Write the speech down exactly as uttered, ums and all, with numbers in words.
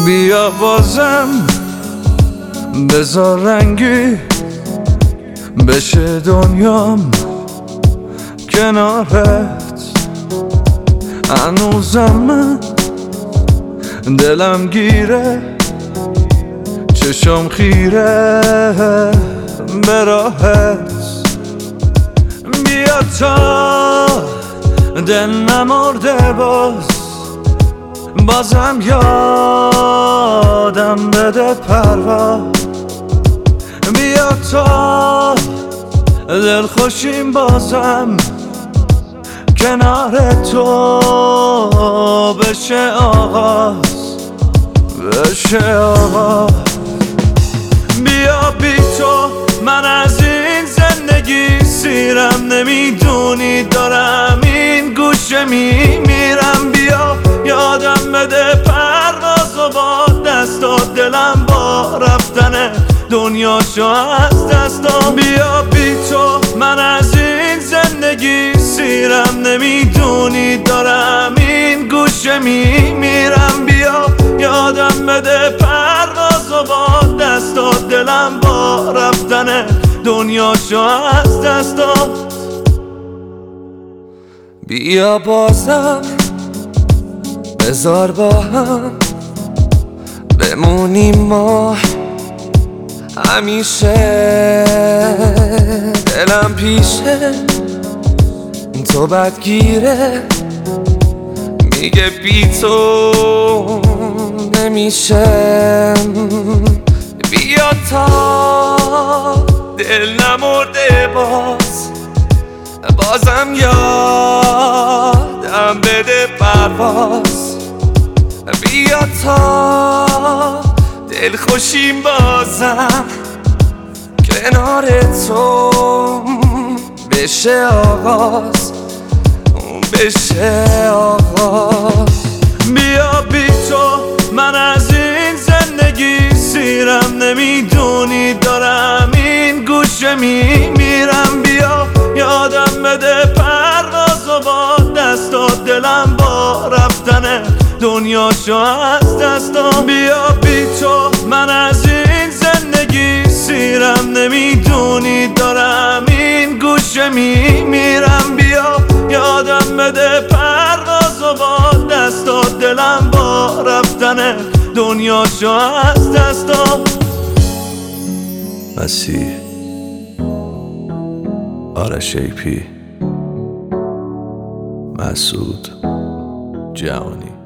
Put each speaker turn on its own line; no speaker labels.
بیا بازم بذار رنگی بشه دنیام کنارت. هنوزم من دلم گیره، چشم خیره به راهت. بیا تا دل نمرده باز، بازم یادم بده پرواز. بیا تا دل خوشیم بازم کنار تو بشه آغاز، بشه آغاز. بیا بی تو من از این زندگی سیرم، نمیدونی دارم این گوشه میمیرم. بیا یادم بده پرواز و با دستات دلم با رفتن دنیاشو از دستم. بیا بی تو من از این زندگی سیرم، نمیدونی دارم این گوشه میمیرم. بیا یادم بده پرواز و با دستات دلم با رفتن دنیاشو از دستم. بیا بازم بذار با هم بمونیم ما همیشه. دلم پیشه تو بدگیره، میگه بی تو نمیشه. بیا تا دل نمرده باز، بازم یادم بده پرواز. بیا تا دل خوشیم بازم کنار تو بشه آغاز، بشه آغاز. بیا بی تو من از این زندگی سیرم، نمیدونی دارم این گوشه میمیرم. بیا یادم بده پرواز و با دستات دلم با رفتن دنیاشو از دستم. بیا بی تو من از این زندگی سیرم، نمیدونی دارم این گوشه میمیرم. بیا یادم بده پرواز و با دستات دلم با رفتن دنیاشو از دستم. مسیح آرش ای پی، مسعود جهانی.